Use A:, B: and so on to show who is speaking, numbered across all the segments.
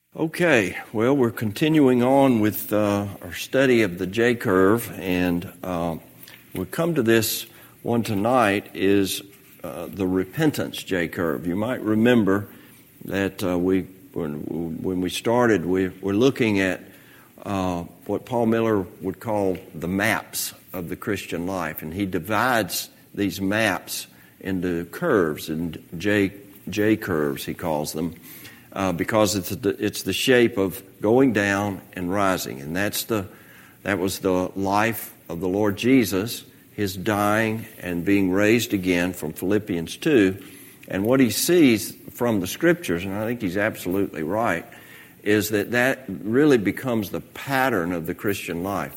A: Okay, well, we're continuing on with our study of the J-curve, and we come to this one tonight is the repentance J-curve. You might remember that when we started, we're looking at what Paul Miller would call the maps of the Christian life, and he divides these maps into curves, and J-curves he calls them. Because it's the shape of going down and rising, and that was the life of the Lord Jesus, His dying and being raised again from Philippians 2. And what he sees from the Scriptures, and I think he's absolutely right, is that really becomes the pattern of the Christian life.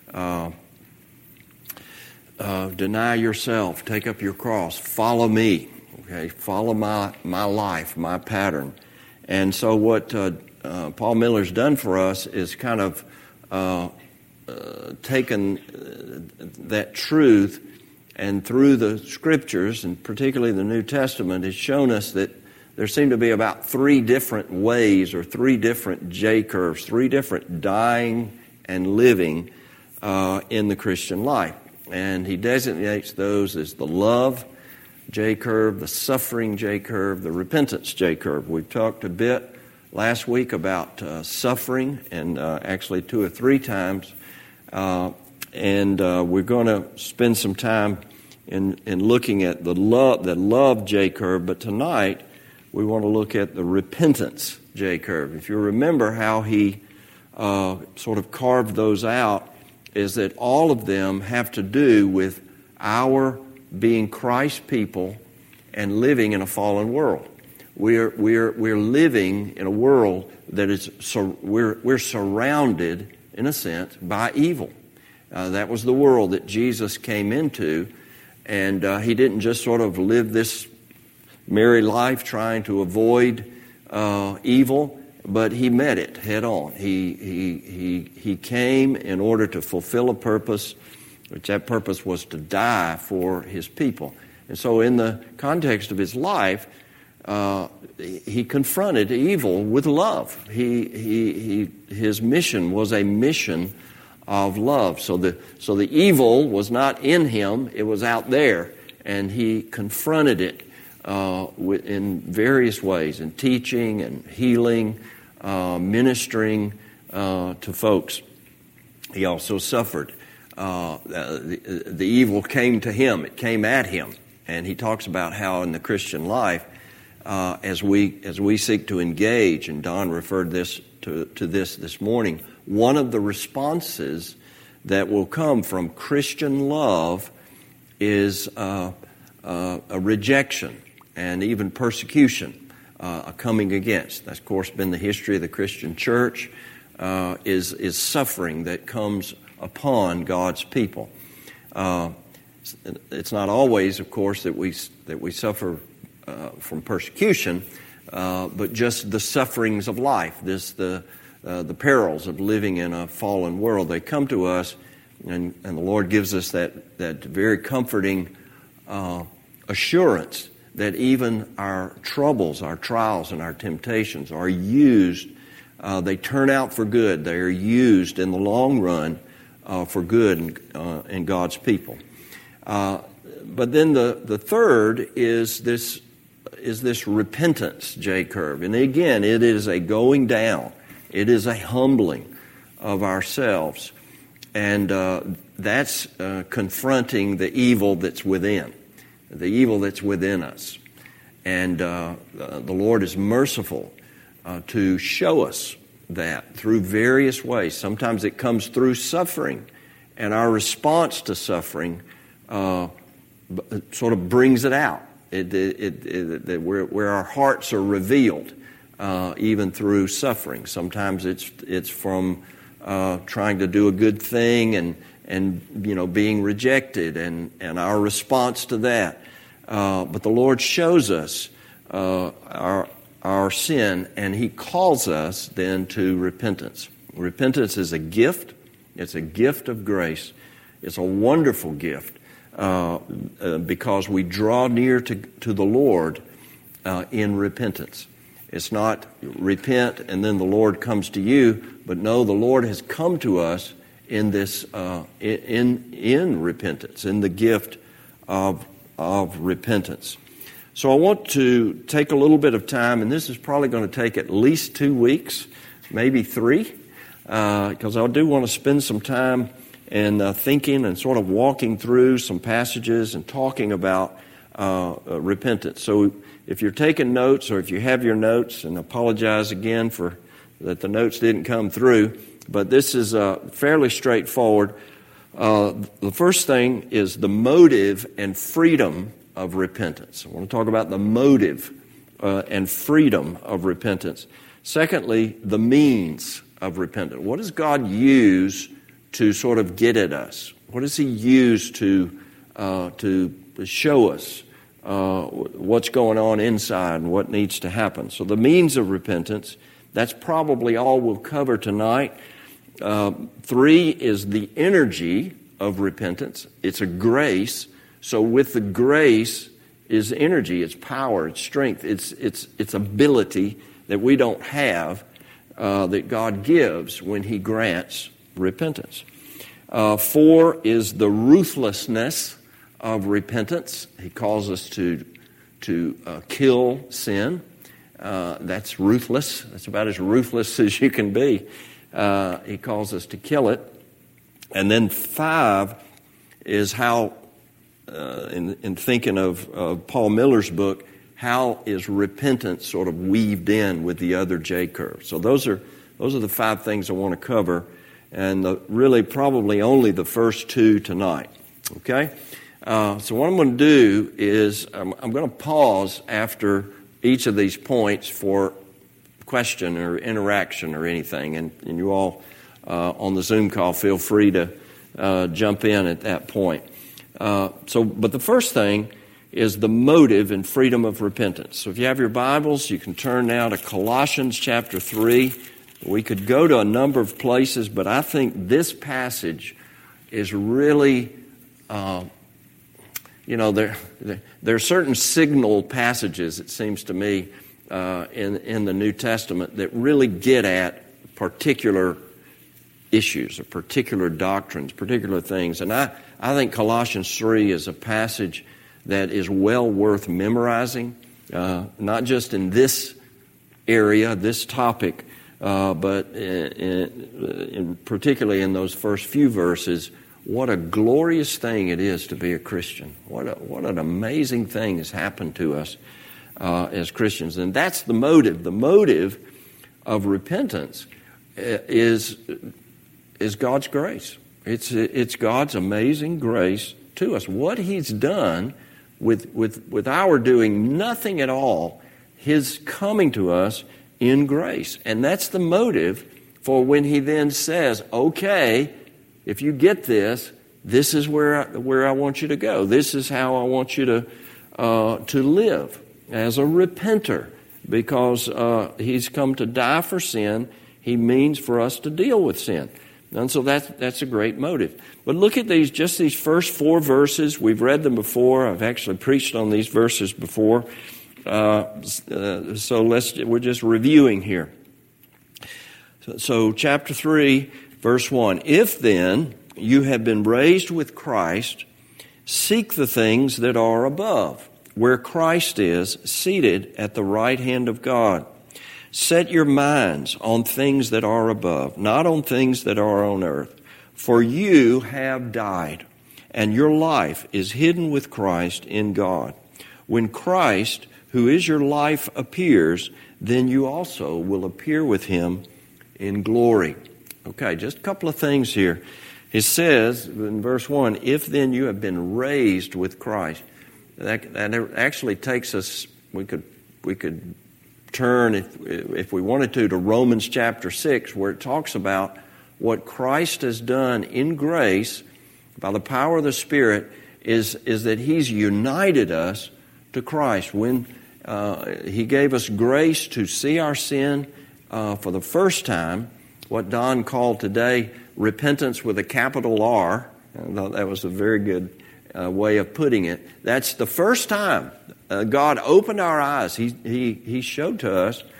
A: Deny yourself, take up your cross, follow me. Okay, follow my life, my pattern. And so what Paul Miller's done for us is kind of taken that truth and through the Scriptures, and particularly the New Testament, has shown us that there seem to be about three different ways or three different J-curves, three different dying and living in the Christian life. And he designates those as the love J-curve, the suffering J-curve, the repentance J-curve. We talked a bit last week about suffering, and actually 2 or 3 times, and we're going to spend some time in looking at the love J-curve, but tonight we want to look at the repentance J-curve. If you remember how he sort of carved those out, is that all of them have to do with our being Christ's people and living in a fallen world. We're living in a world that is we're surrounded in a sense by evil. That was the world that Jesus came into, and he didn't just sort of live this merry life trying to avoid evil, but he met it head on. He came in order to fulfill a purpose, which that purpose was to die for his people. And so in the context of his life, he confronted evil with love. His mission was a mission of love. So the evil was not in him, it was out there, and he confronted it in various ways, in teaching and healing, ministering to folks. He also suffered. The evil came to him, it came at him. And he talks about how in the Christian life, as we seek to engage, and Don referred to this morning, one of the responses that will come from Christian love is a rejection and even persecution, a coming against. That's, of course, been the history of the Christian church, is suffering that comes upon God's people. It's not always, of course, that we suffer from persecution, but just the sufferings of life, the perils of living in a fallen world. They come to us, and the Lord gives us that very comforting assurance that even our troubles, our trials, and our temptations are used. They turn out for good. They are used in the long run for good in God's people. But then the third is this repentance J-curve. And again, it is a going down. It is a humbling of ourselves. And that's confronting the evil that's within, the evil that's within us. And the Lord is merciful to show us that through various ways. Sometimes it comes through suffering, and our response to suffering sort of brings it out. Where our hearts are revealed, even through suffering. Sometimes it's from trying to do a good thing and being rejected and our response to that. But the Lord shows us our sin, and He calls us then to repentance. Repentance is a gift. It's a gift of grace. It's a wonderful gift because we draw near to the Lord in repentance. It's not repent and then the Lord comes to you, but no, the Lord has come to us in this in repentance, in the gift of repentance. So I want to take a little bit of time, and this is probably going to take at least 2 weeks, maybe 3, because I do want to spend some time in thinking and sort of walking through some passages and talking about repentance. So if you're taking notes, or if you have your notes, and apologize again for that the notes didn't come through, but this is fairly straightforward. The first thing is the motive and freedom of repentance. I want to talk about the motive and freedom of repentance. Secondly, the means of repentance. What does God use to sort of get at us? What does He use to show us what's going on inside and what needs to happen? So the means of repentance, that's probably all we'll cover tonight. 3 is the energy of repentance. It's a grace. So with the grace is energy, it's power, it's strength, it's ability that we don't have, that God gives when He grants repentance. 4 is the ruthlessness of repentance. He calls us to kill sin. That's ruthless. That's about as ruthless as you can be. He calls us to kill it. And then 5 is how, in thinking of Paul Miller's book, how is repentance sort of weaved in with the other J curves? So those are the 5 things I want to cover, and really probably only the first 2 tonight. Okay? So what I'm going to do is I'm going to pause after each of these points for question or interaction or anything, and you all on the Zoom call feel free to jump in at that point. But the first thing is the motive and freedom of repentance. So if you have your Bibles, you can turn now to Colossians chapter 3. We could go to a number of places, but I think this passage is really, there are certain signal passages, it seems to me, in the New Testament that really get at particular issues or particular doctrines, particular things. And I think Colossians 3 is a passage that is well worth memorizing, not just in this area, this topic, but particularly in those first few verses. What a glorious thing it is to be a Christian. What an amazing thing has happened to us as Christians. And that's the motive. The motive of repentance is God's grace. It's God's amazing grace to us. What He's done with our doing nothing at all, His coming to us in grace. And that's the motive for when He then says, okay, if you get this, this is where I want you to go. This is how I want you to live as a repenter, because He's come to die for sin. He means for us to deal with sin. And so that's a great motive. But look at these first 4 verses. We've read them before. I've actually preached on these verses before. So we're just reviewing here. So chapter 3, verse 1. If then you have been raised with Christ, seek the things that are above, where Christ is, seated at the right hand of God. Set your minds on things that are above, not on things that are on earth. For you have died, and your life is hidden with Christ in God. When Christ, who is your life, appears, then you also will appear with Him in glory. Okay, just a couple of things here. It says in verse 1, if then you have been raised with Christ. That actually takes us, we could turn, if we wanted to Romans chapter 6, where it talks about what Christ has done in grace by the power of the Spirit is that He's united us to Christ. When He gave us grace to see our sin for the first time, what Don called today repentance with a capital R. I thought that was a very good way of putting it. That's the first time God opened our eyes. He showed to us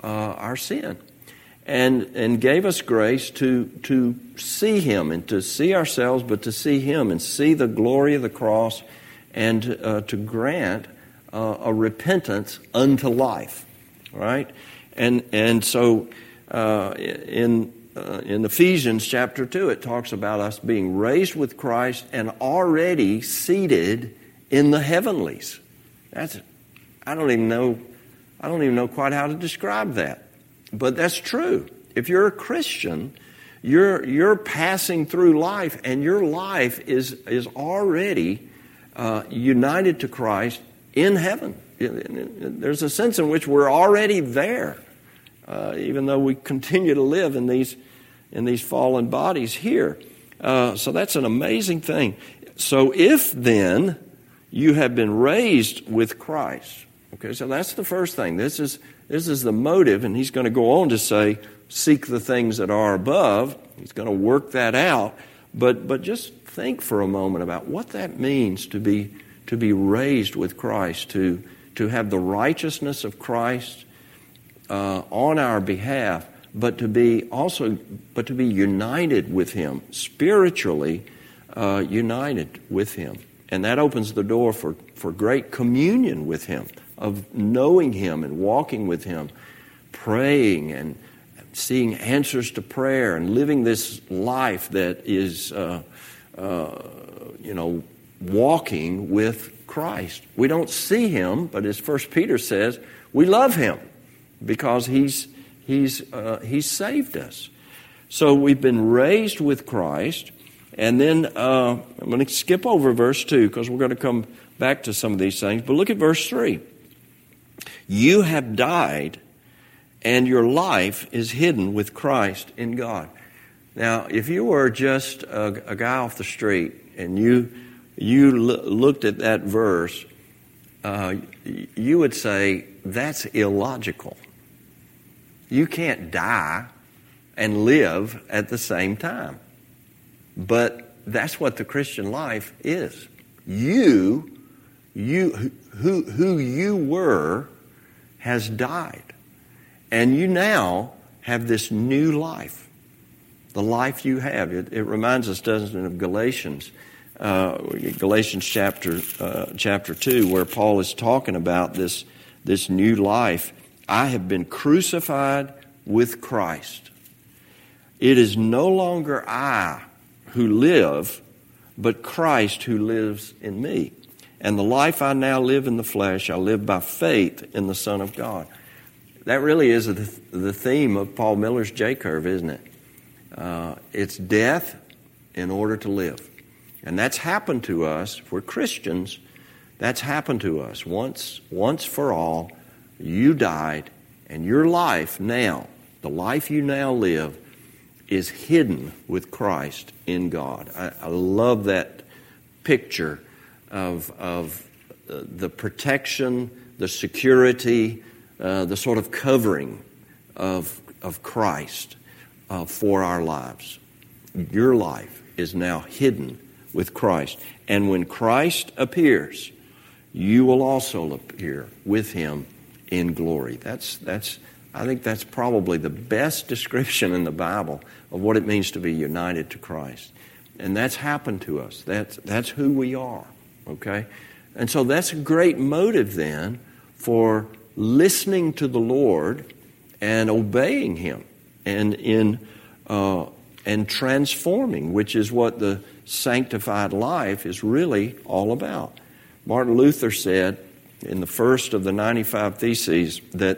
A: our sin, and gave us grace to see Him and to see ourselves, but to see Him and see the glory of the cross, and to grant a repentance unto life, right? And so in Ephesians chapter 2, it talks about us being raised with Christ and already seated in the heavenlies. I don't even know quite how to describe that, but that's true. If you're a Christian, you're passing through life, and your life is already united to Christ in heaven. There's a sense in which we're already there, even though we continue to live in these fallen bodies here. So that's an amazing thing. So if then you have been raised with Christ, okay, so that's the first thing. This is the motive, and he's going to go on to say, seek the things that are above. He's going to work that out, but just think for a moment about what that means to be raised with Christ, to have the righteousness of Christ on our behalf, but to be united with Him, spiritually united with Him. And that opens the door for great communion with Him, of knowing Him and walking with Him, praying and seeing answers to prayer and living this life that is, walking with Christ. We don't see Him, but as 1 Peter says, we love Him because He's saved us. So we've been raised with Christ. And then I'm going to skip over verse 2 because we're going to come back to some of these things. But look at verse 3. You have died, and your life is hidden with Christ in God. Now, if you were just a guy off the street and you looked at that verse, you would say, that's illogical. You can't die and live at the same time. But that's what the Christian life is. Who you were has died. And you now have this new life. The life you have. It reminds us, doesn't it, of Galatians. Galatians chapter 2, where Paul is talking about this new life. I have been crucified with Christ. It is no longer I who live, but Christ who lives in me. And the life I now live in the flesh, I live by faith in the Son of God. That really is the theme of Paul Miller's J-curve, isn't it? It's death in order to live. And that's happened to us. If we're Christians, that's happened to us. Once for all, you died, and your life now, the life you now live, is hidden with Christ in God. I love that picture of the protection, the security, the sort of covering of Christ for our lives. Your life is now hidden with Christ. And when Christ appears, you will also appear with Him in glory. I think that's probably the best description in the Bible of what it means to be united to Christ. And that's happened to us. That's who we are, okay? And so that's a great motive then for listening to the Lord and obeying Him and transforming, which is what the sanctified life is really all about. Martin Luther said in the first of the 95 Theses that,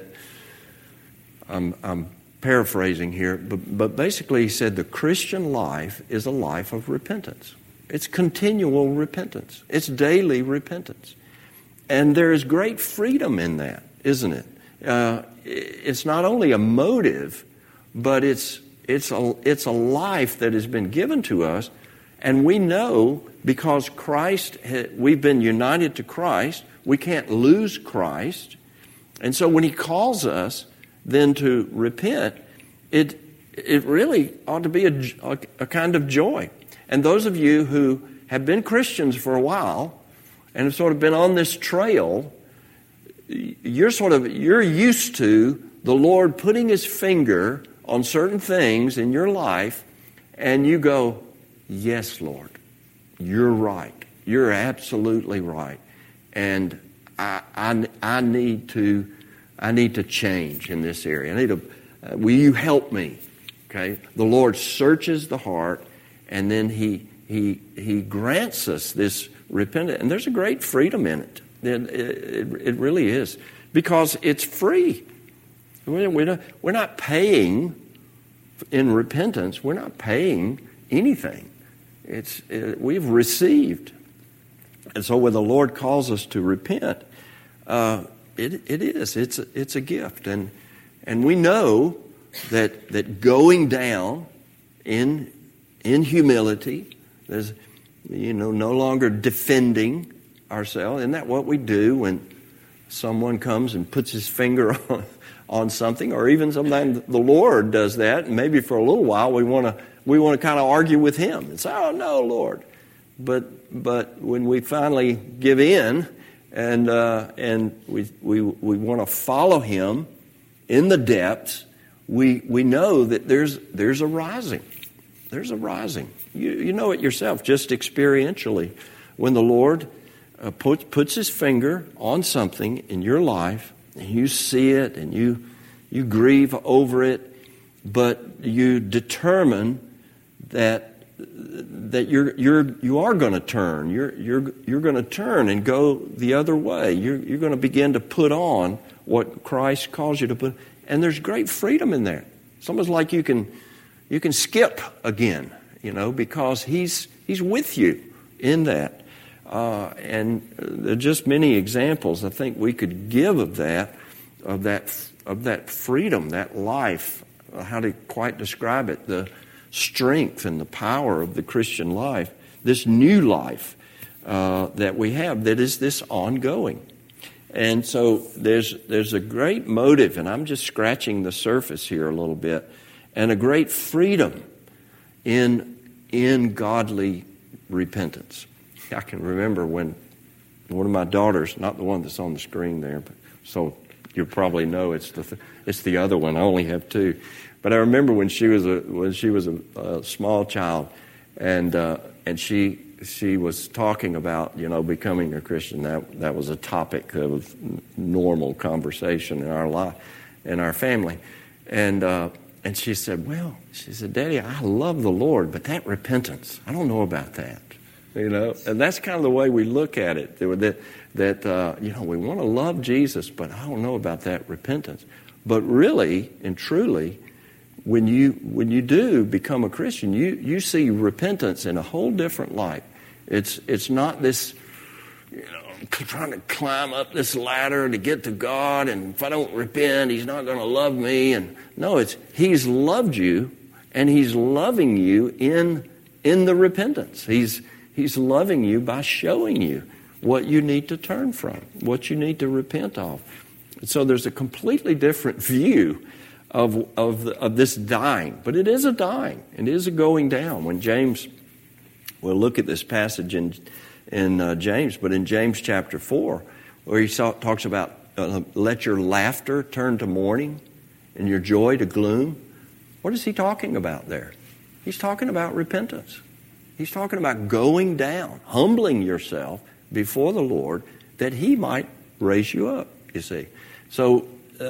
A: I'm paraphrasing here, but basically he said the Christian life is a life of repentance. It's continual repentance. It's daily repentance. And there is great freedom in that, isn't it? It's not only a motive, but it's a life that has been given to us. And we know because we've been united to Christ, we can't lose Christ. And so when He calls us then to repent, it really ought to be a kind of joy. And those of you who have been Christians for a while and have sort of been on this trail, you're used to the Lord putting His finger on certain things in your life, and you go, yes, Lord, you're right. You're absolutely right. And I need to change in this area. Will you help me? Okay. The Lord searches the heart, and then He grants us this repentance. And there's a great freedom in it. It really is, because it's free. We're not paying in repentance. We're not paying anything. We've received. And so when the Lord calls us to repent, it's a gift. And we know that going down in humility, there's, no longer defending ourselves. Isn't that what we do when someone comes and puts his finger on something, or even sometimes the Lord does that, and maybe for a little while we want to kind of argue with Him and say, "Oh no, Lord," but when we finally give in and we want to follow Him in the depths, we know that there's a rising. There's a rising. You know it yourself, just experientially, when the Lord puts His finger on something in your life, and you see it, and you grieve over it, but you determine that you are going to turn. You're going to turn and go the other way. You're going to begin to put on what Christ calls you to put, and there's great freedom in there. It's almost like you can skip again, because He's with you in that. And there are just many examples I think we could give of that freedom, that life. How to quite describe it? The strength and the power of the Christian life, this new life that we have, that is this ongoing. And so there's a great motive, and I'm just scratching the surface here a little bit, and a great freedom in godly repentance. I can remember when one of my daughters, not the one that's on the screen there, but so you probably know it's the other one. I only have two, but I remember when she was a small child, and she was talking about becoming a Christian. That was a topic of normal conversation in our life, in our family, and she said, "Daddy, I love the Lord, but that repentance, I don't know about that." And that's kind of the way we look at it, that we want to love Jesus, but I don't know about that repentance. But really and truly, when you do become a Christian, you see repentance in a whole different light. It's not this, trying to climb up this ladder to get to God, and if I don't repent, He's not going to love me. And no, He's loved you, and He's loving you in the repentance. He's loving you by showing you what you need to turn from, what you need to repent of. So there's a completely different view of this dying. But it is a dying. It is a going down. When James, we'll look at this passage in James, but in James chapter 4, where he talks about let your laughter turn to mourning and your joy to gloom. What is he talking about there? He's talking about repentance. He's talking about going down, humbling yourself before the Lord that He might raise you up, you see. So,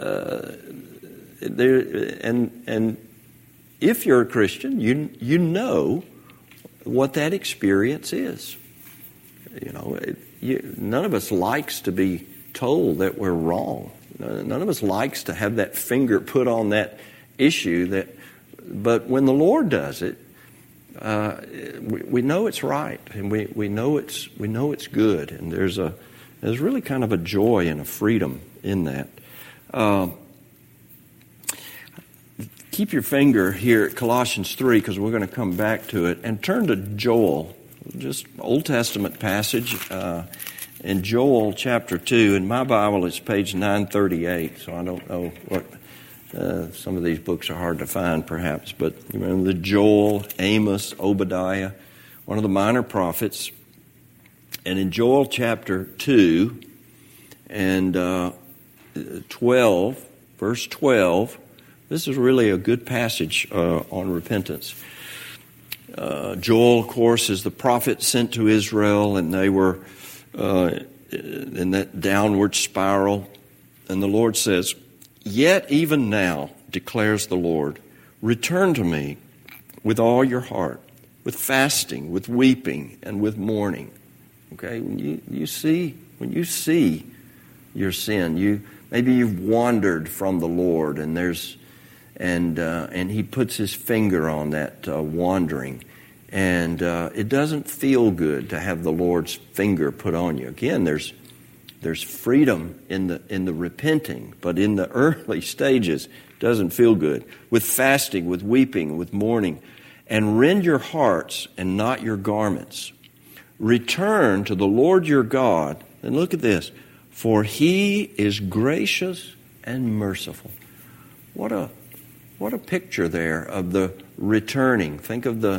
A: and if you're a Christian, you know what that experience is. None of us likes to be told that we're wrong. None of us likes to have that finger put on that issue. But when the Lord does it, we know it's right, and we know it's good, and there's really kind of a joy and a freedom in that. Keep your finger here at Colossians 3, because we're going to come back to it, and turn to Joel, just Old Testament passage in Joel chapter 2. In my Bible, it's page 938, so I don't know what. Some of these books are hard to find, perhaps, but you remember the Joel, Amos, Obadiah, one of the minor prophets. And in Joel chapter 2 and 12 verse 12. This is really a good passage on repentance. Joel, of course, is the prophet sent to Israel, and they were in that downward spiral. And the Lord says, "Yet even now, declares the Lord, return to me with all your heart, with fasting, with weeping, and with mourning." Okay, when you see your sin, maybe you've wandered from the Lord, and He puts His finger on that wandering, and it doesn't feel good to have the Lord's finger put on you. Again, there's freedom in the repenting, but in the early stages, it doesn't feel good. With fasting, with weeping, with mourning, and rend your hearts and not your garments. Return to the Lord your God, and look at this, for He is gracious and merciful. What a picture there of the returning. Think of the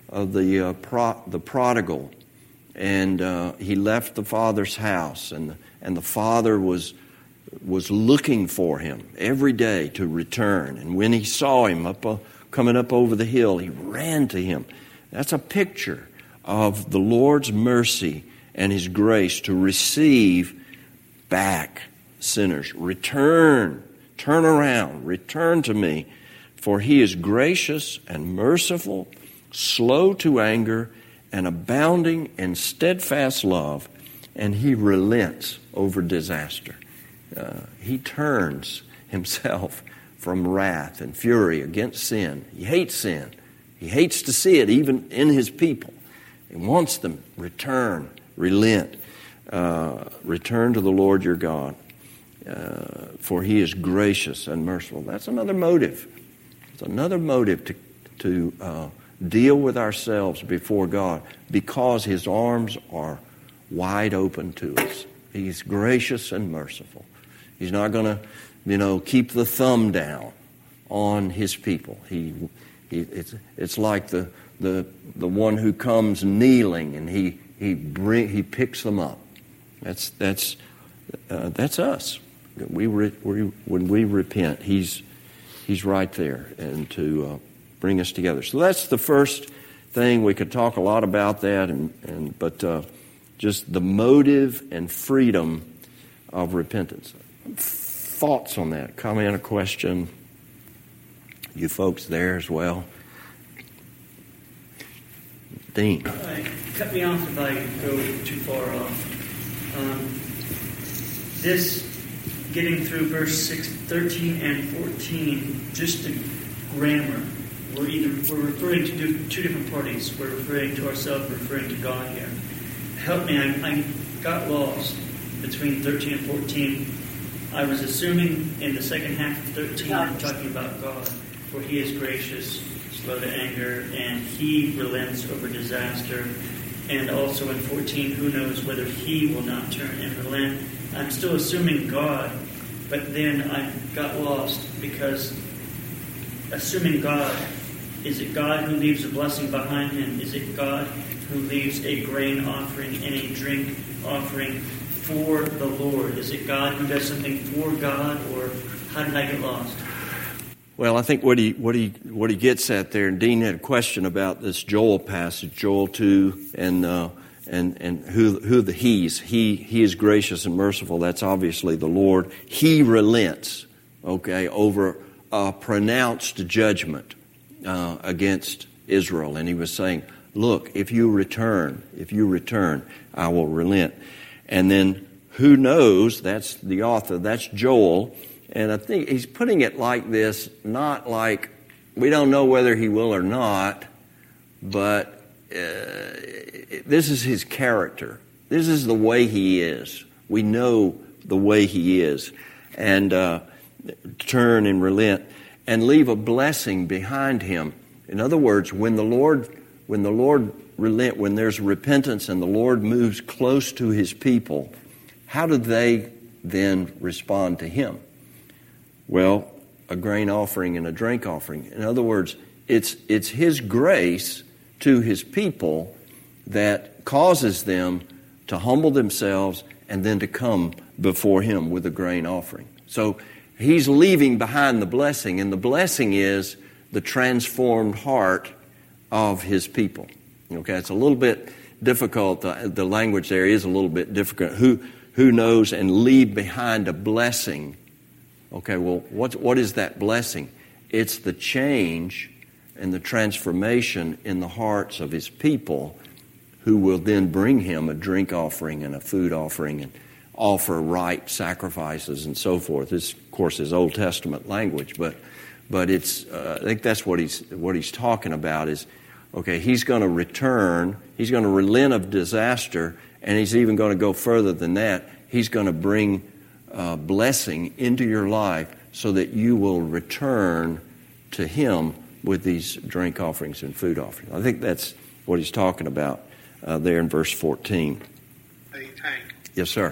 A: prodigal, and he left the father's house, and the father was looking for him every day to return. And when he saw him coming up over the hill, he ran to him. That's a picture of the Lord's mercy and His grace to receive back sinners. Turn around, return to me, for He is gracious and merciful, slow to anger, and abounding in steadfast love, and He relents over disaster. He turns Himself from wrath and fury against sin. He hates sin. He hates to see it even in His people. He wants them relent, return to the Lord your God, for He is gracious and merciful. That's another motive. It's another motive to deal with ourselves before God, because His arms are wide open to us. He's gracious and merciful. He's not going to, keep the thumb down on His people. It's like the one who comes kneeling, and he picks them up. That's us. When we repent, He's right there, and to bring us together. So that's the first thing. We could talk a lot about that, but just the motive and freedom of repentance. Thoughts on that? Comment, a question? You folks there as well? Dean.
B: Cut me off if I go too far off. This, getting through verse 13 and 14, just the grammar, we're referring to two different parties. We're referring to ourselves, we're referring to God here. Help me, I got lost between 13 and 14. I was assuming in the second half of 13, I'm talking about God, for He is gracious, slow to anger, and He relents over disaster. And also in 14, who knows whether He will not turn and relent. I'm still assuming God, but then I got lost, because assuming God, is it God who leaves a blessing behind Him? Is it God who leaves a grain offering and a drink offering for the Lord? Is it God who does something for God, or how did I get lost?
A: Well, I think what he gets at there, and Dean had a question about this Joel passage, Joel 2, and who the He's. He is gracious and merciful. That's obviously the Lord. He relents, over a pronounced judgment against Israel, and He was saying, "Look, if you return, I will relent." And then, who knows? That's the author. That's Joel. And I think he's putting it like this, not like we don't know whether He will or not, but this is His character. This is the way He is. We know the way He is. And turn and relent and leave a blessing behind Him. In other words, when the Lord relent, when there's repentance and the Lord moves close to His people, how do they then respond to Him? Well, a grain offering and a drink offering. In other words, it's His grace to His people that causes them to humble themselves and then to come before Him with a grain offering. So he's leaving behind the blessing, and the blessing is the transformed heart of his people. Okay, it's a little bit difficult. The language there is a little bit difficult. Who knows and leave behind a blessing? Okay, well, what is that blessing? It's the change and the transformation in the hearts of his people, who will then bring him a drink offering and a food offering and offer right sacrifices and so forth. This, of course, is Old Testament language, but it's I think that's what he's talking about is, okay, he's going to return, he's going to relent of disaster, and he's even going to go further than that. He's going to bring blessing into your life so that you will return to him with these drink offerings and food offerings. I think that's what he's talking about there in verse 14.
C: Hey, Hank.
A: Yes, sir.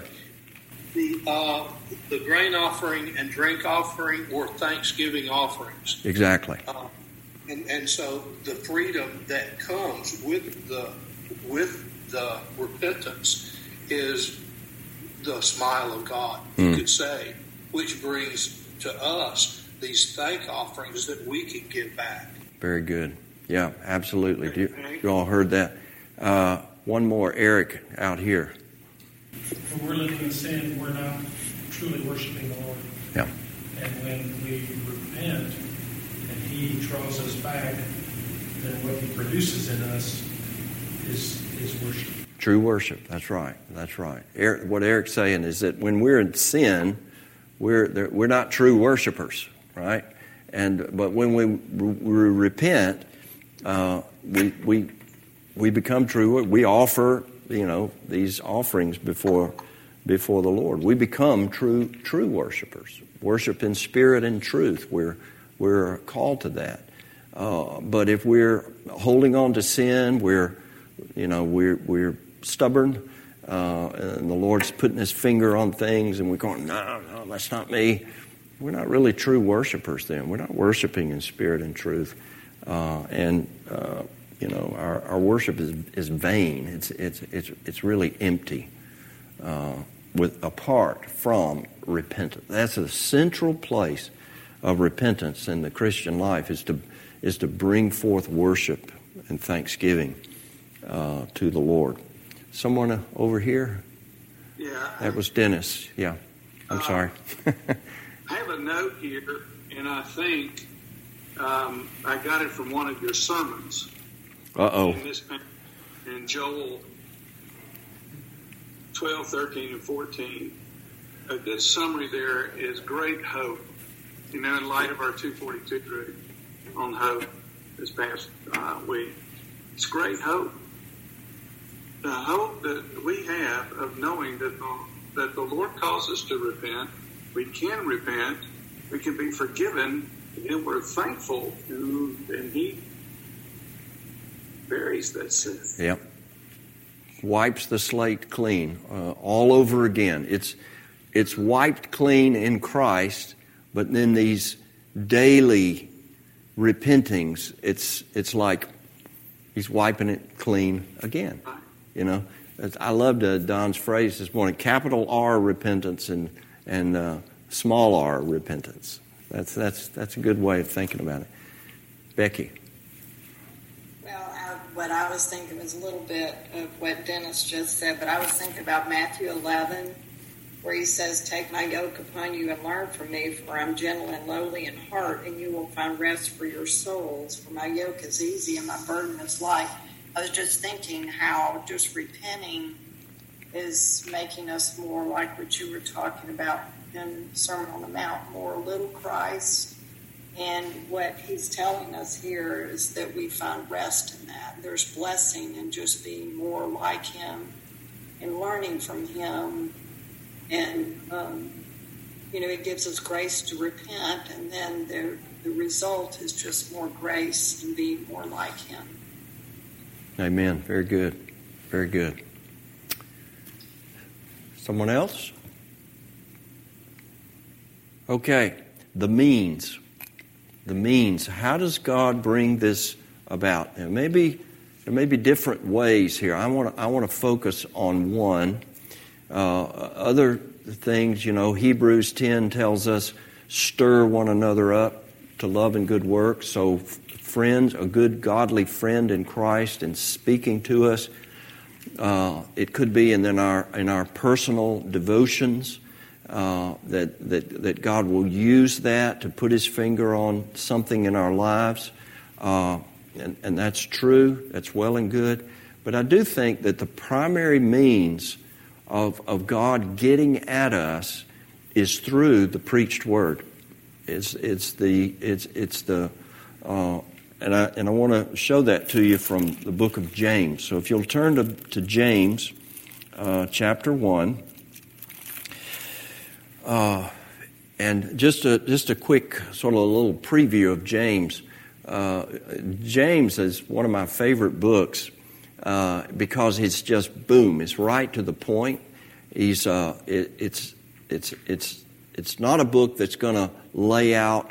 C: The grain offering and drink offering were Thanksgiving offerings.
A: Exactly.
C: And so the freedom that comes with the repentance is the smile of God, you could say, which brings to us these thank offerings that we can give back.
A: Very good. Yeah, absolutely. You all heard that? One more, Eric, out here.
D: When we're living in sin, we're not truly worshiping the Lord.
A: Yeah.
D: And when we repent and he draws us back, then what he produces in us is worship.
A: True worship. That's right. That's right. What Eric's saying is that when we're in sin, we're not true worshipers, right? But when we repent, we become true. We offer, these offerings before the Lord. We become true worshipers. Worship in spirit and truth. We're called to that. But if we're holding on to sin, we're stubborn, and the Lord's putting his finger on things, and we're going, no, that's not me. We're not really true worshipers then. We're not worshiping in spirit and truth. Our worship is vain. It's really empty apart from repentance. That's the central place of repentance in the Christian life, is to bring forth worship and thanksgiving to the Lord. Someone over here?
E: Yeah.
A: That was Dennis. Yeah. I'm sorry.
E: I have a note here, and I think I got it from one of your sermons.
A: Uh-oh.
E: In Joel 12, 13, and 14. A good summary there is great hope. In light of our 242 group on hope this past week. It's great hope. The hope that we have of knowing that the Lord calls us to repent, we can repent, we can be forgiven, and we're thankful, and he buries that sin.
A: Yep. Wipes the slate clean all over again. It's wiped clean in Christ, but then these daily repentings, it's like he's wiping it clean again. I loved Don's phrase this morning: capital R repentance and small r repentance. That's a good way of thinking about it. Becky.
F: Well, what I was thinking was a little bit of what Dennis just said, but I was thinking about Matthew 11, where he says, "Take my yoke upon you and learn from me, for I'm gentle and lowly in heart, and you will find rest for your souls. For my yoke is easy and my burden is light." I was just thinking how just repenting is making us more like what you were talking about in Sermon on the Mount, more little Christ. And what he's telling us here is that we find rest in that. There's blessing in just being more like him and learning from him. And, it gives us grace to repent, and then the result is just more grace and being more like him.
A: Amen. Very good. Very good. Someone else? Okay. The means. How does God bring this about? There may be different ways here. I want to focus on one. Other things, Hebrews 10 tells us stir one another up to love and good works. So friends, a good godly friend in Christ and speaking to us. It could be in our personal devotions that God will use that to put His finger on something in our lives. And that's true. That's well and good. But I do think that the primary means of God getting at us is through the preached word. And I want to show that to you from the book of James. So if you'll turn to James, chapter 1, and just a quick sort of a little preview of James. James is one of my favorite books because it's just boom, it's right to the point. It's not a book that's going to lay out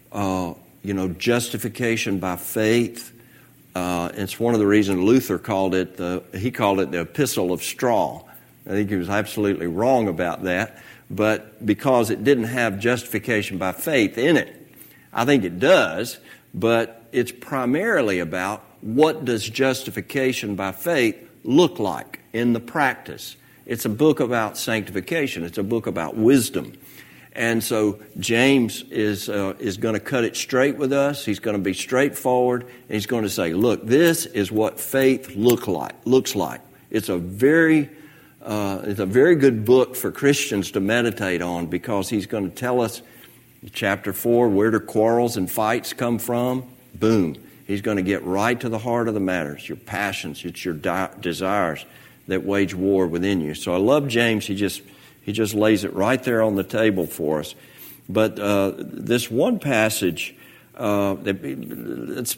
A: justification by faith. It's one of the reasons Luther called it the Epistle of Straw. I think he was absolutely wrong about that, but because it didn't have justification by faith in it. I think it does, but it's primarily about what does justification by faith look like in the practice. It's a book about sanctification. It's a book about wisdom. And so James is going to cut it straight with us. He's going to be straightforward, and he's going to say, look, this is what faith looks like. It's a very good book for Christians to meditate on, because he's going to tell us, chapter 4, where do quarrels and fights come from? Boom. He's going to get right to the heart of the matter. It's your passions, it's your desires that wage war within you. So I love James. He just lays it right there on the table for us. But this one passage, let's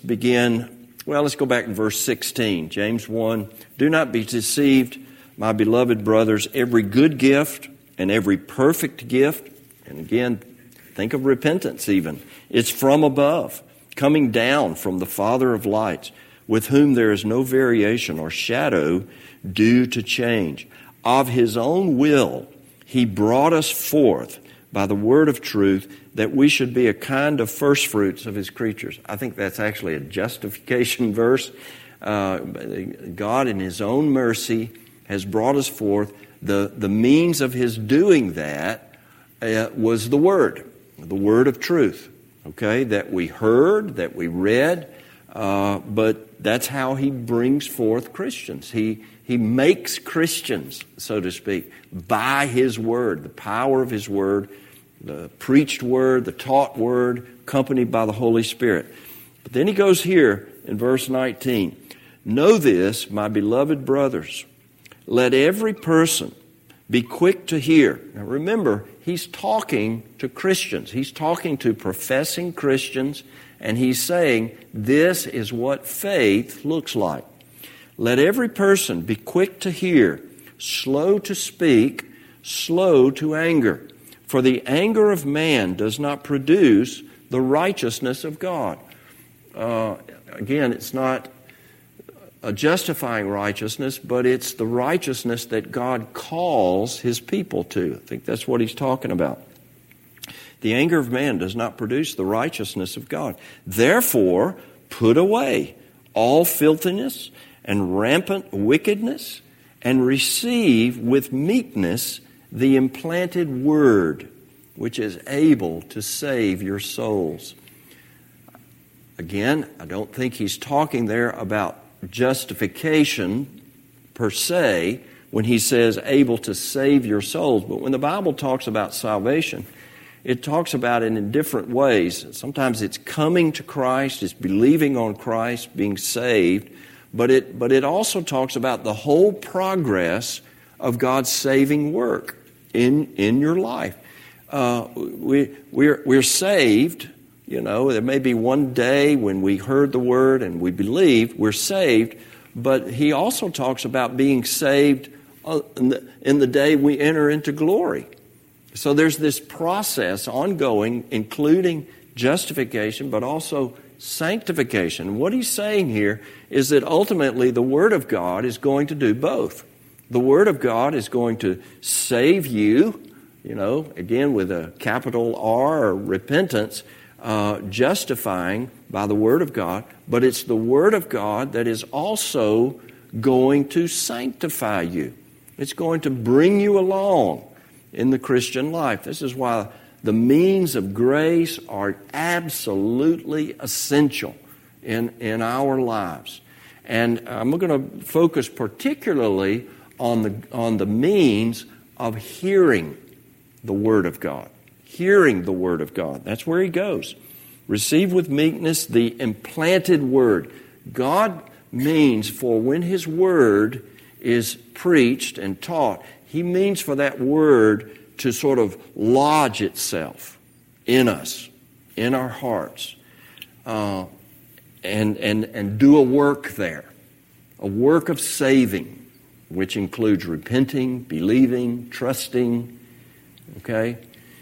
A: go back in verse 16. James 1, do not be deceived, my beloved brothers. Every good gift and every perfect gift, and again, think of repentance even, it's from above, coming down from the Father of lights, with whom there is no variation or shadow due to change. Of His own will, He brought us forth by the word of truth, that we should be a kind of first fruits of His creatures. I think that's actually a justification verse. God in His own mercy has brought us forth. The means of His doing that was the word of truth, okay, that we heard, that we read, but that's how He brings forth Christians. He makes Christians, so to speak, by His word, the power of His word, the preached word, the taught word, accompanied by the Holy Spirit. But then he goes here in verse 19, know this, my beloved brothers, let every person be quick to hear. Now remember, he's talking to Christians. He's talking to professing Christians, and he's saying this is what faith looks like. Let every person be quick to hear, slow to speak, slow to anger. For the anger of man does not produce the righteousness of God. Again, it's not a justifying righteousness, but it's the righteousness that God calls His people to. I think that's what he's talking about. The anger of man does not produce the righteousness of God. Therefore, put away all filthiness and rampant wickedness, and receive with meekness the implanted word, which is able to save your souls. Again, I don't think he's talking there about justification per se when he says able to save your souls. But when the Bible talks about salvation, it talks about it in different ways. Sometimes it's coming to Christ, it's believing on Christ, being saved, but it also talks about the whole progress of God's saving work in your life. We're saved. You know, there may be one day when we heard the word and we believe we're saved, but he also talks about being saved in the day we enter into glory. So there's this process ongoing, including justification, but also sanctification. And what he's saying here is that ultimately the Word of God is going to do both. The Word of God is going to save you, again with a capital R, or repentance, justifying by the Word of God, but it's the Word of God that is also going to sanctify you. It's going to bring you along in the Christian life. This is why the means of grace are absolutely essential in our lives. And I'm going to focus particularly on the means of hearing the Word of God. Hearing the Word of God. That's where he goes. Receive with meekness the implanted Word. God means for when His Word is preached and taught, He means for that Word to sort of lodge itself in us, in our hearts, and do a work there, a work of saving, which includes repenting, believing, trusting, okay,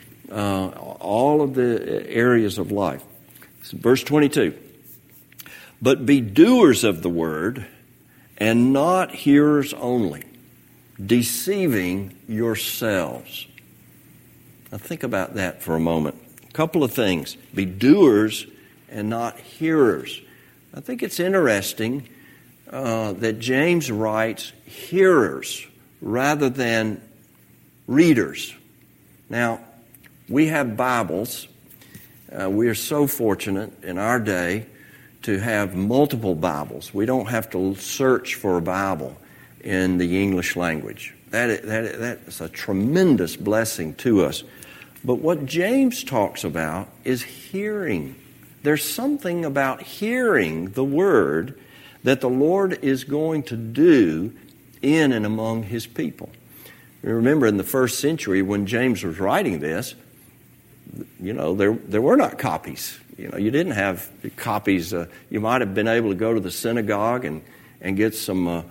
A: all of the areas of life. Verse 22, but be doers of the word and not hearers only, deceiving yourselves. Now think about that for a moment. A couple of things. Be doers and not hearers. I think it's interesting that James writes hearers rather than readers. Now, we have Bibles. We are so fortunate in our day to have multiple Bibles. We don't have to search for a Bible in the English language. That is a tremendous blessing to us. But what James talks about is hearing. There's something about hearing the Word that the Lord is going to do in and among His people. Remember, in the first century when James was writing this, there were not copies. You didn't have copies. You might have been able to go to the synagogue and get some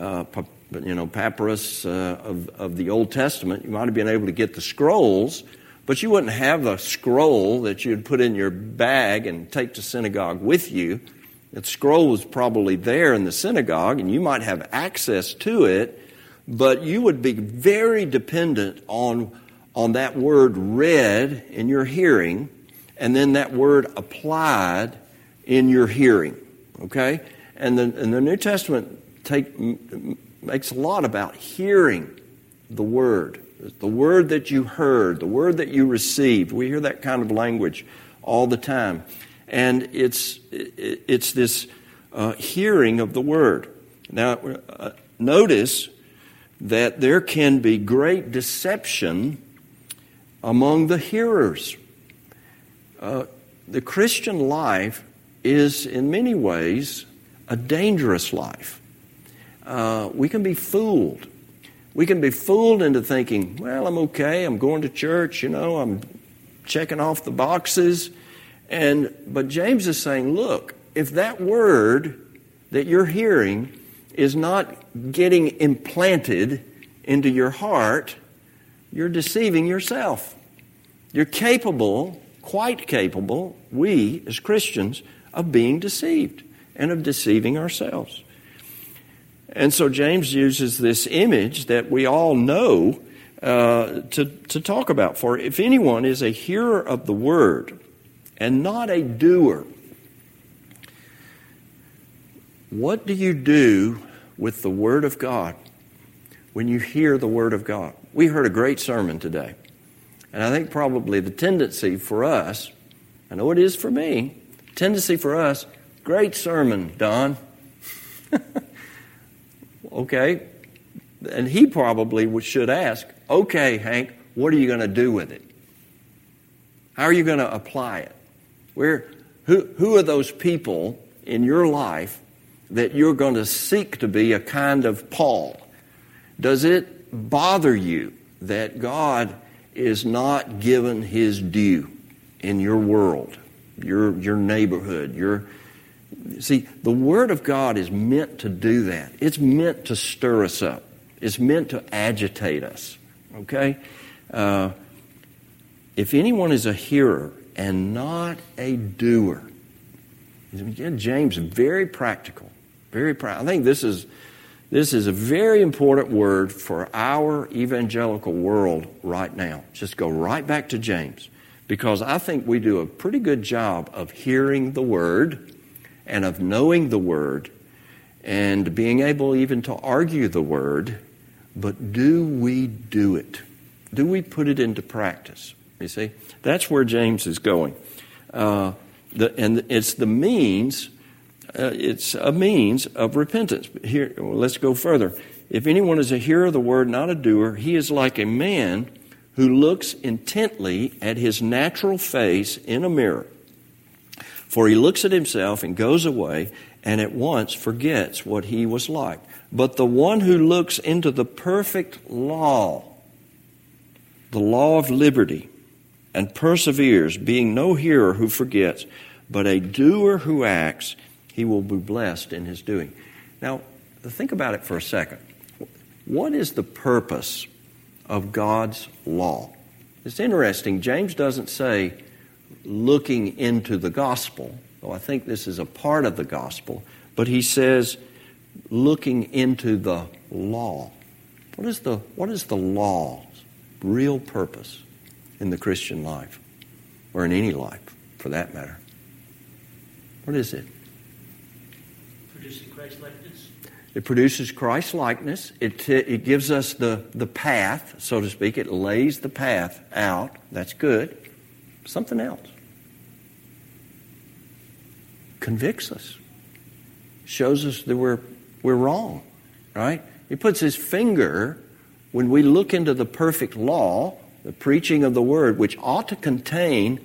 A: papyrus of the Old Testament. You might have been able to get the scrolls, but you wouldn't have the scroll that you'd put in your bag and take to synagogue with you. The scroll was probably there in the synagogue, and you might have access to it, but you would be very dependent on that word read in your hearing, and then that word applied in your hearing. Okay? And the New Testament makes a lot about hearing the Word. The Word that you heard, the Word that you received. We hear that kind of language all the time. And it's this hearing of the Word. Now, notice that there can be great deception among the hearers. The Christian life is, in many ways, a dangerous life. We can be fooled. We can be fooled into thinking, well, I'm okay, I'm going to church, I'm checking off the boxes. But James is saying, look, if that word that you're hearing is not getting implanted into your heart, you're deceiving yourself. You're capable, quite capable, we as Christians, of being deceived and of deceiving ourselves. And so James uses this image that we all know to talk about. For if anyone is a hearer of the word and not a doer, what do you do with the Word of God when you hear the Word of God? We heard a great sermon today. And I think probably the tendency for us, I know it is for me, tendency for us, great sermon, Don. Okay. And he probably should ask, okay, Hank, what are you going to do with it? How are you going to apply it? Who are those people in your life that you're going to seek to be a kind of Paul? Does it bother you that God is not given His due in your world, your neighborhood? See, the Word of God is meant to do that. It's meant to stir us up. It's meant to agitate us. Okay? If anyone is a hearer and not a doer, James is very practical. Very practical. I think this is This is a very important word for our evangelical world right now. Just go right back to James, because I think we do a pretty good job of hearing the Word and of knowing the Word and being able even to argue the Word, but do we do it? Do we put it into practice? You see, that's where James is going. And it's the means... it's a means of repentance. Here, let's go further. If anyone is a hearer of the word, not a doer, he is like a man who looks intently at his natural face in a mirror. For he looks at himself and goes away and at once forgets what he was like. But the one who looks into the perfect law, the law of liberty, and perseveres, being no hearer who forgets, but a doer who acts, he will be blessed in his doing. Now, think about it for a second. What is the purpose of God's law? It's interesting. James doesn't say looking into the gospel, though I think this is a part of the gospel, but he says looking into the law. What is the law's real purpose in the Christian life, or in any life for that matter? What is it?
B: Producing Christ-likeness.
A: It produces Christ-likeness. It gives us the path, so to speak. It lays the path out. That's good. Something else. Convicts us. Shows us that we're wrong, right? He puts his finger, when we look into the perfect law, the preaching of the Word, which ought to contain,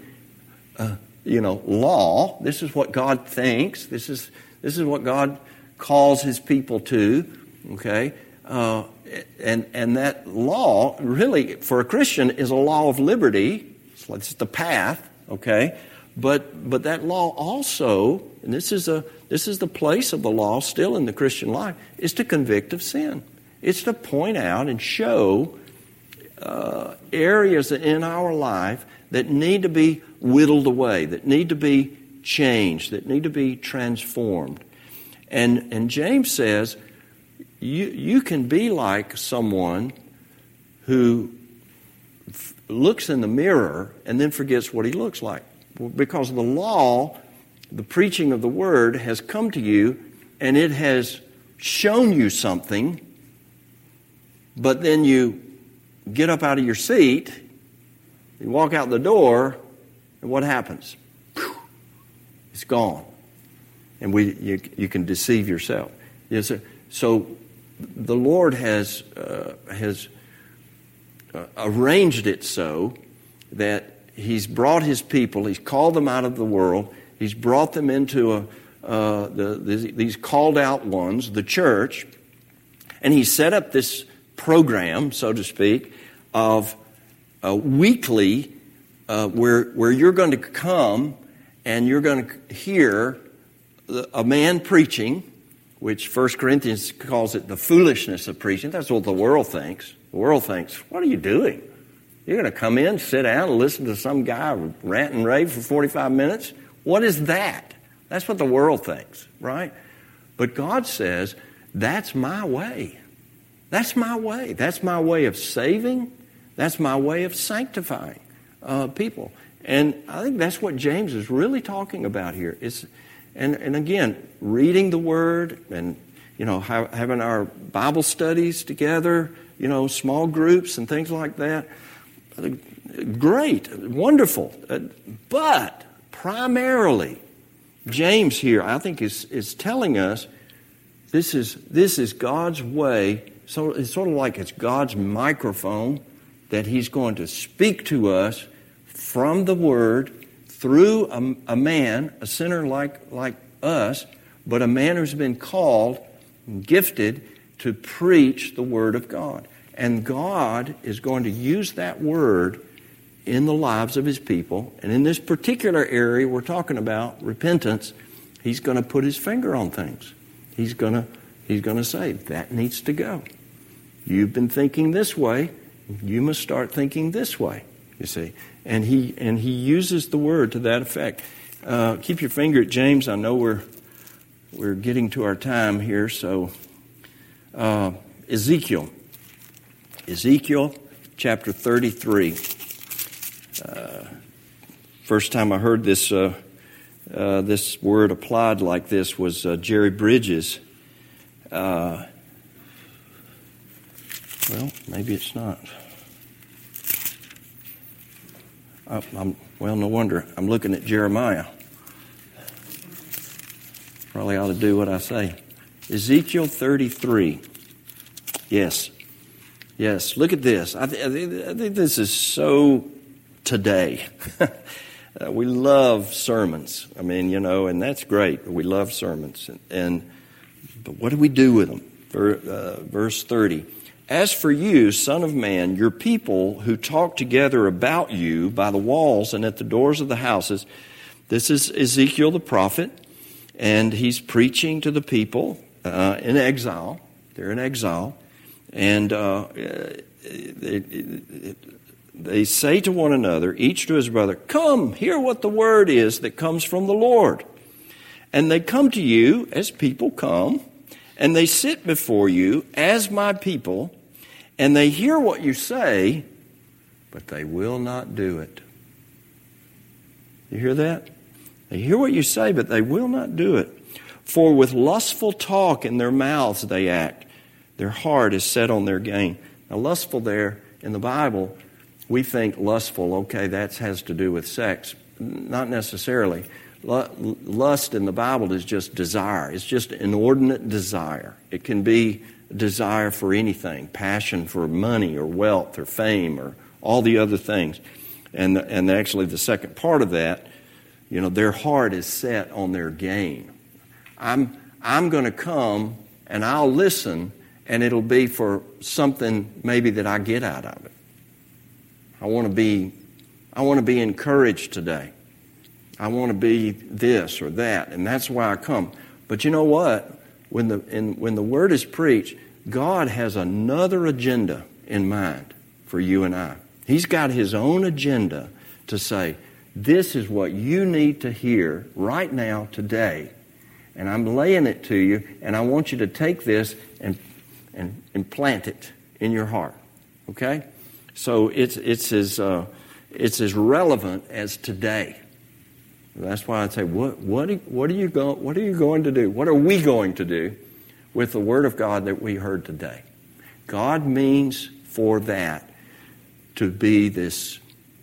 A: law. This is what God thinks. This is what God calls His people to, okay? And that law, really, for a Christian, is a law of liberty. It's the path, okay? But that law also, and this is the place of the law still in the Christian life, is to convict of sin. It's to point out and show areas in our life that need to be whittled away, that need to be changed, that need to be transformed. And James says, you can be like someone who looks in the mirror and then forgets what he looks like. Because the law, the preaching of the Word, has come to you and it has shown you something, but then you get up out of your seat, you walk out the door, and what happens? It's gone. And you can deceive yourself. Yes, so the Lord has arranged it so that He's brought His people, He's called them out of the world, He's brought them into these called out ones, the church, and He set up this program, so to speak, of weekly where you're going to come and you're going to hear a man preaching, which 1 Corinthians calls it the foolishness of preaching. That's what the world thinks. The world thinks, what are you doing? You're going to come in, sit down, and listen to some guy rant and rave for 45 minutes? What is that? That's what the world thinks, right? But God says, that's my way. That's my way. That's my way of saving. That's my way of sanctifying people. And I think that's what James is really talking about here. And again, reading the Word and, having our Bible studies together, small groups and things like that. Great, wonderful. But primarily, James here, I think, is telling us this is God's way. So it's sort of like it's God's microphone that He's going to speak to us from the Word through a man, a sinner like us, but a man who's been called, gifted to preach the Word of God. And God is going to use that Word in the lives of His people. And in this particular area we're talking about, repentance, He's going to put His finger on things. He's going to say, that needs to go. You've been thinking this way. You must start thinking this way, you see. And he uses the Word to that effect. Keep your finger at James. I know we're getting to our time here, so Ezekiel chapter 33. First time I heard this this word applied like this was Jerry Bridges. Well, maybe it's not. Well, no wonder. I'm looking at Jeremiah. Probably ought to do what I say. Ezekiel 33. Yes. Look at this. I think this is so today. We love sermons. I mean, and that's great. We love sermons. But what do we do with them? Verse 30. As for you, son of man, your people who talk together about you by the walls and at the doors of the houses, this is Ezekiel the prophet, and he's preaching to the people in exile. They're in exile. And they say to one another, each to his brother, come, hear what the word is that comes from the Lord. And they come to you as people come, and they sit before you as my people, and they hear what you say, but they will not do it. You hear that? They hear what you say, but they will not do it. For with lustful talk in their mouths they act. Their heart is set on their gain. Now, lustful there in the Bible, we think lustful, okay, that has to do with sex. Not necessarily. Lust in the Bible is just desire. It's just inordinate desire. It can be desire for anything, passion for money or wealth or fame or all the other things. And actually the second part of that, their heart is set on their gain. I'm going to come and I'll listen, and it'll be for something maybe that I get out of it. I want to be encouraged today. I want to be this or that, and that's why I come. But you know what? When the word is preached, God has another agenda in mind for you and I. He's got His own agenda to say, this is what you need to hear right now, today, and I'm laying it to you, and I want you to take this and plant it in your heart. Okay? So it's as relevant as today. That's why I'd say, what are you going to do? What are we going to do with the Word of God that we heard today? God means for that to be this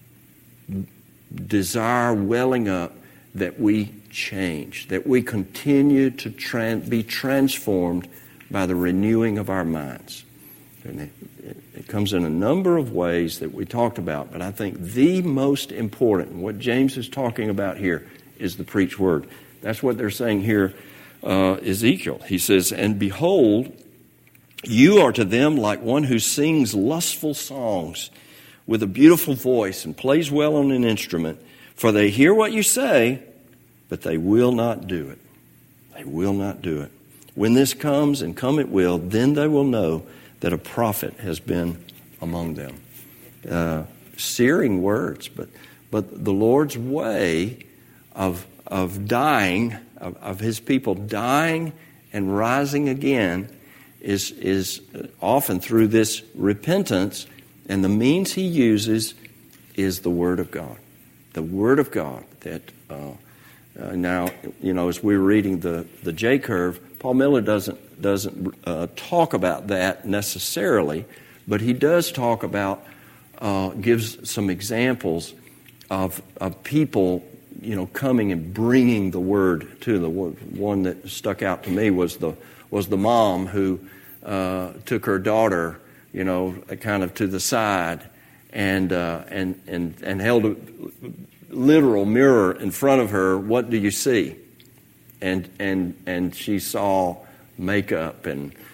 A: desire welling up that we change, that we continue to be transformed by the renewing of our minds. And it comes in a number of ways that we talked about, but I think the most important, what James is talking about here, is the preached word. That's what they're saying here, Ezekiel. He says, and behold, you are to them like one who sings lustful songs with a beautiful voice and plays well on an instrument, for they hear what you say, but they will not do it. They will not do it. When this comes, and come it will, then they will know that a prophet has been among them. Searing words, but the Lord's way of dying, of His people dying and rising again is often through this repentance, and the means He uses is the Word of God. The Word of God that now, as we're reading the J Curve, Paul Miller doesn't talk about that necessarily, but he does talk about, gives some examples of people, coming and bringing the Word to the one that stuck out to me was the mom who took her daughter, kind of to the side and held a literal mirror in front of her. What do you see? And she saw makeup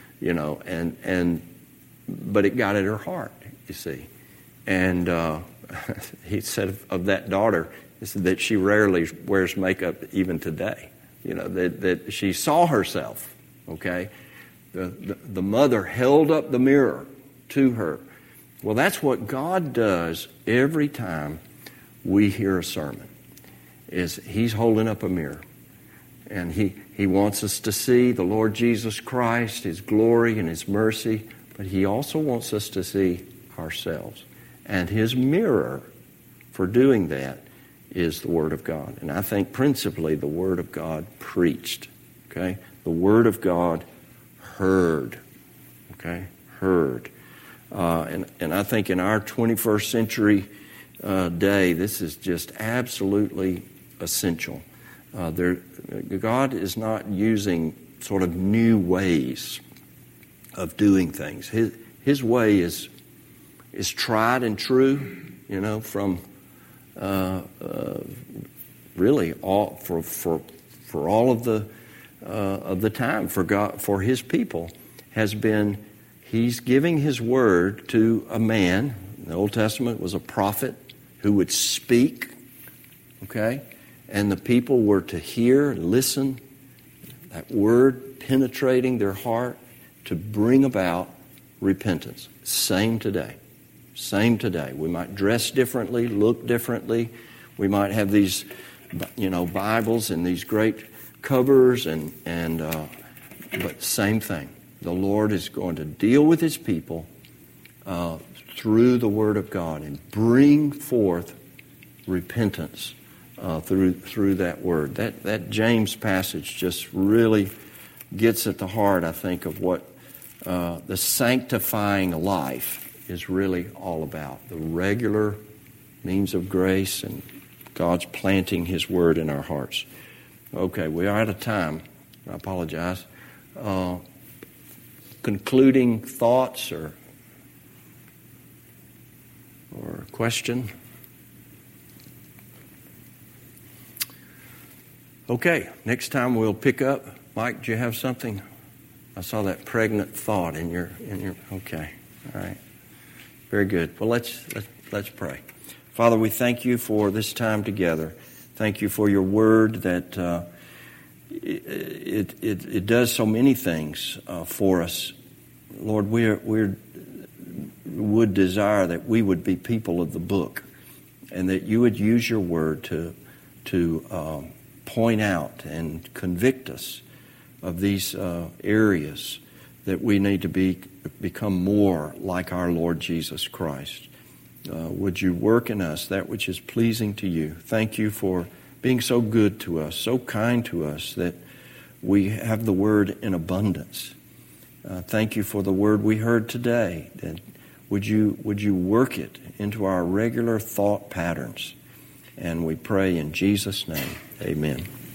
A: but it got at her heart, you see. And he said of that daughter that she rarely wears makeup even today. That she saw herself. Okay, the mother held up the mirror to her. Well, that's what God does every time we hear a sermon. Is He's holding up a mirror. And He wants us to see the Lord Jesus Christ, His glory and His mercy, but He also wants us to see ourselves. And His mirror for doing that is the Word of God. And I think principally the Word of God preached. Okay? The Word of God heard. Okay? Heard. And I think in our 21st century day, this is just absolutely essential. God is not using sort of new ways of doing things. His way is tried and true, from really all for all of the time for God, for His people, has been He's giving His word to a man. In the Old Testament was a prophet who would speak, okay? And the people were to hear and listen, that word penetrating their heart to bring about repentance. Same today. Same today. We might dress differently, look differently. We might have these, Bibles and these great covers, but same thing. The Lord is going to deal with His people through the Word of God and bring forth repentance through that Word. That James passage just really gets at the heart, I think, of what the sanctifying life is really all about. The regular means of grace and God's planting His Word in our hearts. Okay, we are out of time. I apologize. Concluding thoughts or question? Okay, next time we'll pick up. Mike, do you have something? I saw that pregnant thought in your. Okay, all right, very good. Well, let's pray. Father, we thank You for this time together. Thank You for Your Word that it does so many things for us. Lord, we would desire that we would be people of the book, and that You would use Your Word to point out and convict us of these areas that we need to become more like our Lord Jesus Christ. Would You work in us that which is pleasing to You? Thank You for being so good to us, so kind to us, that we have the Word in abundance. Thank You for the Word we heard today. That would you work it into our regular thought patterns? And we pray in Jesus' name, amen.